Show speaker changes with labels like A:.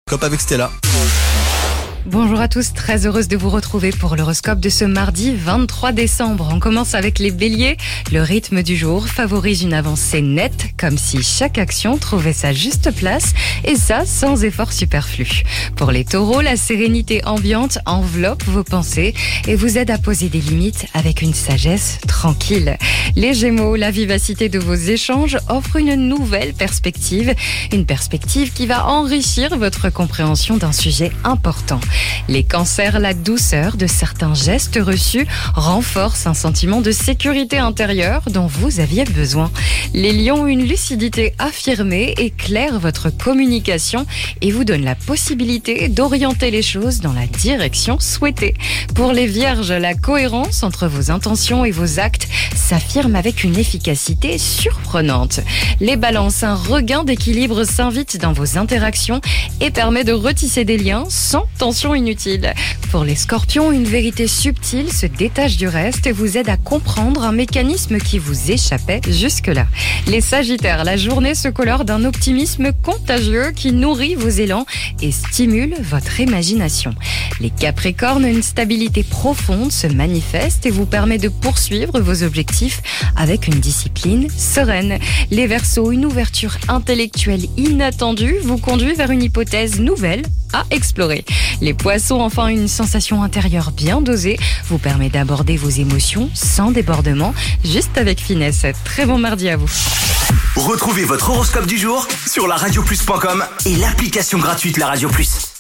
A: L'horoscope avec Stella.
B: Bonjour à tous, très heureuse de vous retrouver pour l'horoscope de ce mardi 23 décembre. On commence avec les béliers. Le rythme du jour favorise une avancée nette, comme si chaque action trouvait sa juste place, et ça sans effort superflu. Pour les taureaux, la sérénité ambiante enveloppe vos pensées et vous aide à poser des limites avec une sagesse tranquille. Les gémeaux, la vivacité de vos échanges offre une nouvelle perspective, une perspective qui va enrichir votre compréhension d'un sujet important. Les cancers, la douceur de certains gestes reçus renforce un sentiment de sécurité intérieure dont vous aviez besoin. Les lions, une lucidité affirmée éclaire votre communication et vous donne la possibilité d'orienter les choses dans la direction souhaitée. Pour les vierges, la cohérence entre vos intentions et vos actes s'affirme avec une efficacité surprenante. Les balances, un regain d'équilibre s'invite dans vos interactions et permet de retisser des liens sans tension inutile. Pour les scorpions, une vérité subtile se détache du reste et vous aide à comprendre un mécanisme qui vous échappait jusque-là. Les sagittaires, la journée se colore d'un optimisme contagieux qui nourrit vos élans et stimule votre imagination. Les capricornes, une stabilité profonde se manifeste et vous permet de poursuivre vos objectifs avec une discipline sereine. Les verseaux, une ouverture intellectuelle inattendue vous conduit vers une hypothèse nouvelle à explorer. Les poissons, enfin, une sensation intérieure bien dosée vous permet d'aborder vos émotions sans débordement, juste avec finesse. Très bon mardi à vous.
C: Retrouvez votre horoscope du jour sur laradioplus.com et l'application gratuite La Radio Plus.